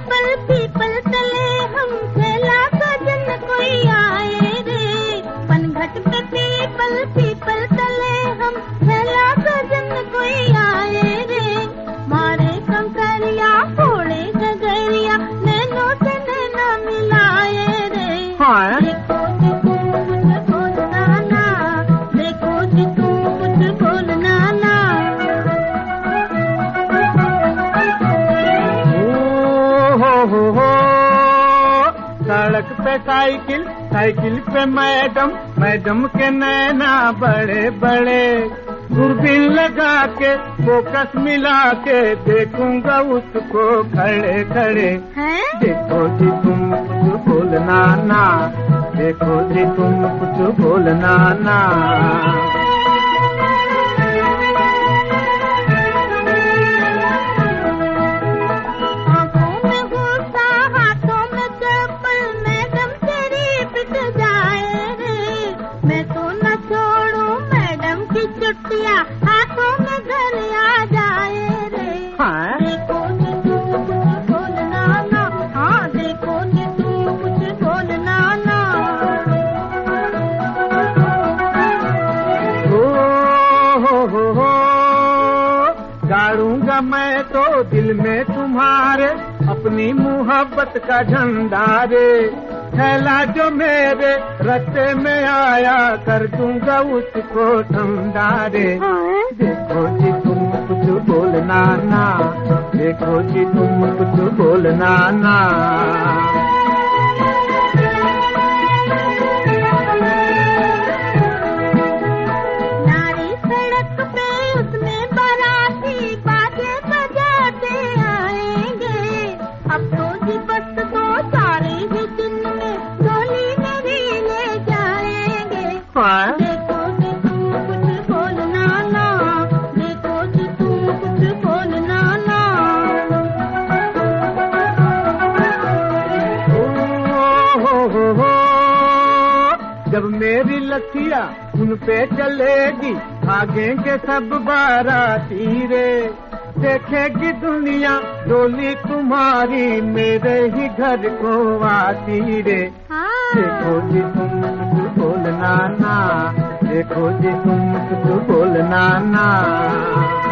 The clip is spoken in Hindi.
पीपल तले हम खेला सजन कोई आए रे। पनघट पे पीपल तले हम खेला सजन कोई आए रे। मारे कंकरिया फोड़े गगरिया नैनो से नैना मिलाए रे। देखो जी तू कुछ बोलना ना, देखो जी तू कुछ बोलना ना। हो सड़क पे साइकिल पे मैडम के नैना बड़े बड़े। दूरबीन लगा के फोकस मिला के देखूंगा उसको खड़े खड़े। देखो जी तुम कुछ बोलना ना, देखो जी तुम कुछ बोलना ना। हाथों में घर आ जाए रे। देखो जी तू कुछ बोलना ना, हाँ देखो जी तू कुछ बोलना ना। हो गाड़ूंगा मैं तो दिल में तुम्हारे अपनी मोहब्बत का झंडा रे। थैला जो मेरे रास्ते में आया कर दूंगा उसको ठंडा रे। देखो जी तुम कुछ बोलना ना, देखो जी तुम कुछ बोलना ना। नारी सड़क पे उसमें बाराती बाजे बजाते आएंगे। अब तो जी बस तो सारे ही दिन में डोली में भी ले जाएंगे। देखो जी तू कुछ बोलना ना, देखो जी तू कुछ बोलना ना। हो जब मेरी लठिया उन पे चलेगी भागेंगे सब बाराती रे। देखेगी दुनिया डोली तुम्हारी मेरे ही घर को आती रे। देखो जी तुम कुछ बोलना ना, देखो जी तुम कुछ बोलना ना।